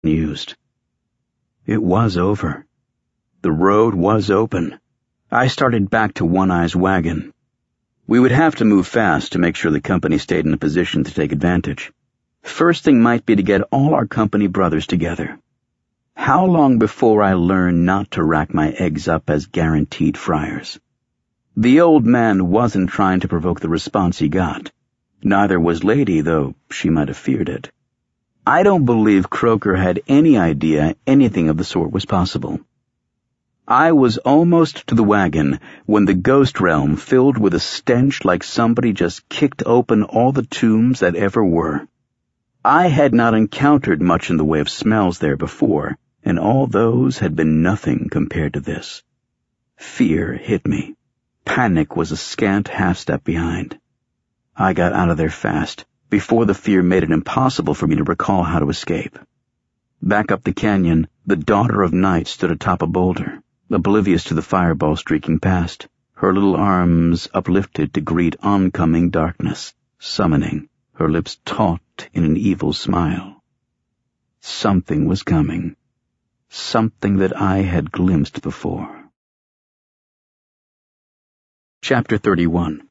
used. It was over. The road was open. I started back to One Eye's wagon. We would have to move fast to make sure the company stayed in a position to take advantage. First thing might be to get all our company brothers together. How long before I learned not to rack my eggs up as guaranteed friars? The old man wasn't trying to provoke the response he got. Neither was Lady, though she might have feared it. I don't believe Croker had any idea anything of the sort was possible. I was almost to the wagon when the ghost realm filled with a stench like somebody just kicked open all the tombs that ever were. I had not encountered much in the way of smells there before, and all those had been nothing compared to this. Fear hit me. Panic was a scant half-step behind. I got out of there fast, before the fear made it impossible for me to recall how to escape. Back up the canyon, the Daughter of Night stood atop a boulder, oblivious to the fireball streaking past, her little arms uplifted to greet oncoming darkness, summoning, her lips taut in an evil smile. Something was coming. Something that I had glimpsed before. Chapter 31.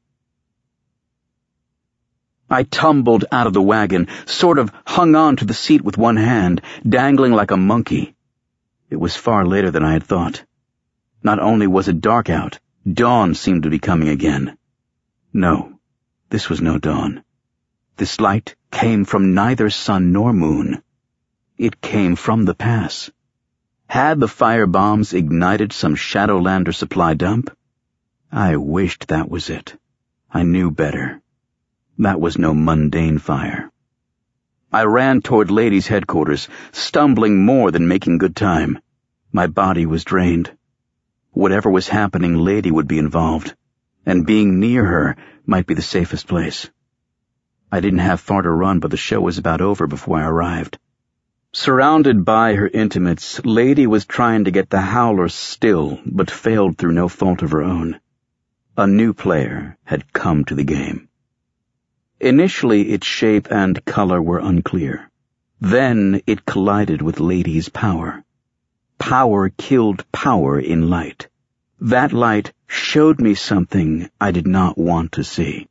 I tumbled out of the wagon, sort of hung on to the seat with one hand, dangling like a monkey. It was far later than I had thought. Not only was it dark out, dawn seemed to be coming again. No, this was no dawn. This light came from neither sun nor moon. It came from the pass. Had the firebombs ignited some Shadowlander supply dump? I wished that was it. I knew better. That was no mundane fire. I ran toward Lady's headquarters, stumbling more than making good time. My body was drained. Whatever was happening, Lady would be involved, and being near her might be the safest place. I didn't have far to run, but the show was about over before I arrived. Surrounded by her intimates, Lady was trying to get the Howler still, but failed through no fault of her own. A new player had come to the game. Initially, its shape and color were unclear. Then it collided with Lady's power. Power killed power in light. That light showed me something I did not want to see.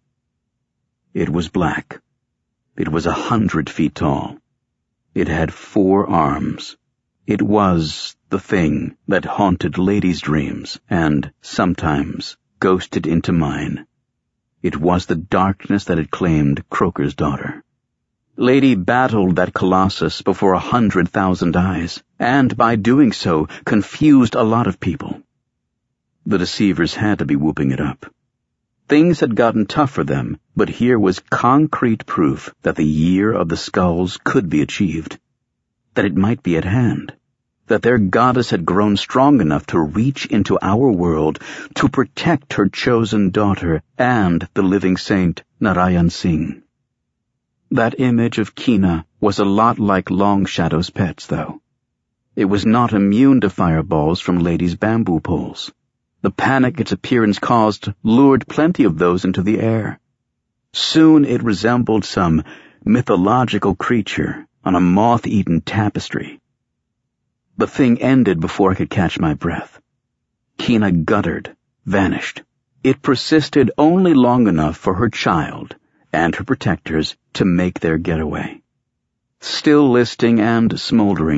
It was black. It was 100 feet tall. It had 4 arms. It was the thing that haunted Lady's dreams and, sometimes, ghosted into mine. It was the darkness that had claimed Croker's daughter. Lady battled that colossus before 100,000 eyes, and by doing so confused a lot of people. The deceivers had to be whooping it up. Things had gotten tough for them, but here was concrete proof that the Year of the Skulls could be achieved, that it might be at hand, that their goddess had grown strong enough to reach into our world to protect her chosen daughter and the living saint Narayan Singh. That image of Kina was a lot like Long Shadow's pets, though. It was not immune to fireballs from Lady's bamboo poles. The panic its appearance caused lured plenty of those into the air. Soon it resembled some mythological creature on a moth-eaten tapestry. The thing ended before I could catch my breath. Kina guttered, vanished. It persisted only long enough for her child and her protectors to make their getaway. Still listing and smoldering,